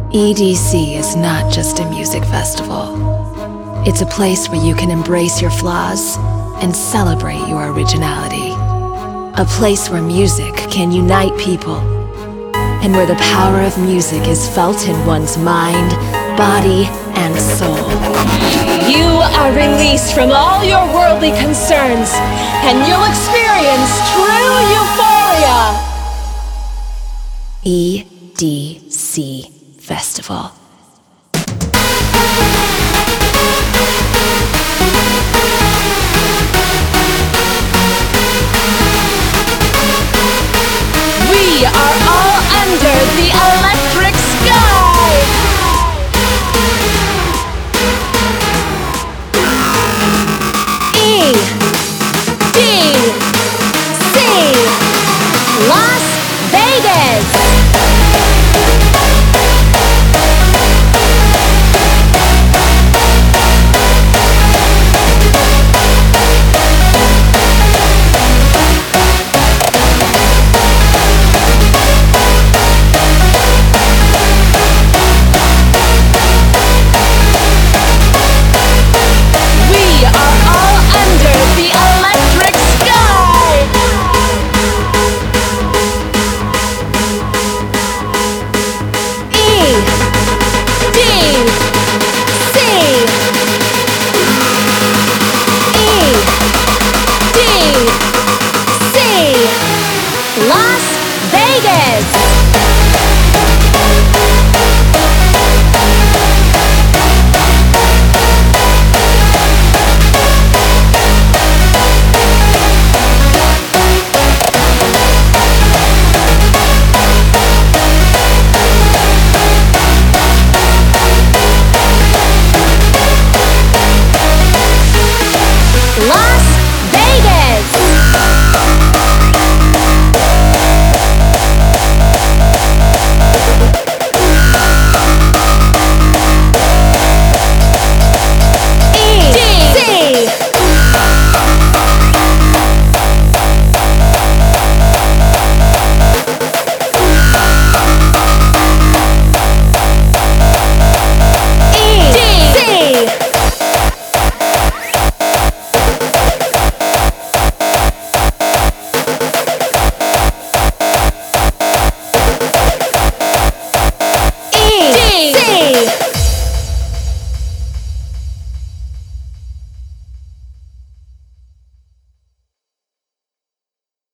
EDC is not just a music festival. It's a place where you can embrace your flaws and celebrate your originality. A place where music can unite people, and where the power of music is felt in one's mind, body, and soul. You are released from all your worldly concerns, and you'll experience true euphoria. EDC Festival. We are all under the electric sky. EDC Las Vegas. Las Vegas!